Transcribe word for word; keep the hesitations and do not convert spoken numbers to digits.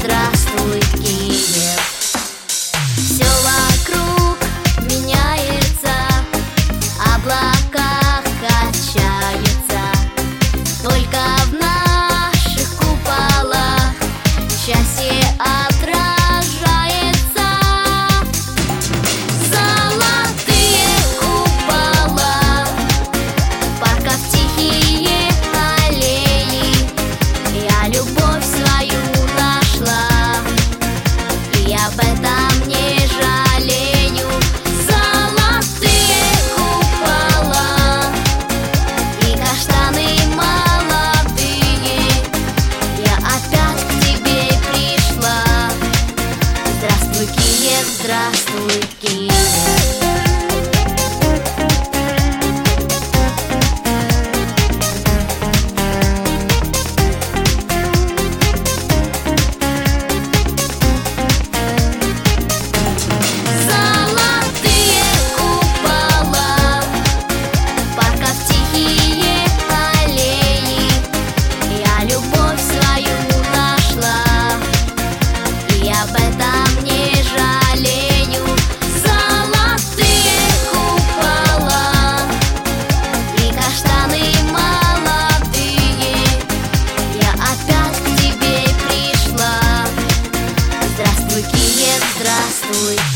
здравствуй, Киев. Все вокруг меняется, облака качаются, только в наших куполах счастье отражается. Золотые купола, парков тихие аллеи, я любовь свою нашла, и об этом не жалею. Золотые купола и каштаны молодые, я опять к тебе пришла. Здравствуй, Киев, здравствуй, Киев. Здравствуй, Киев, здравствуй.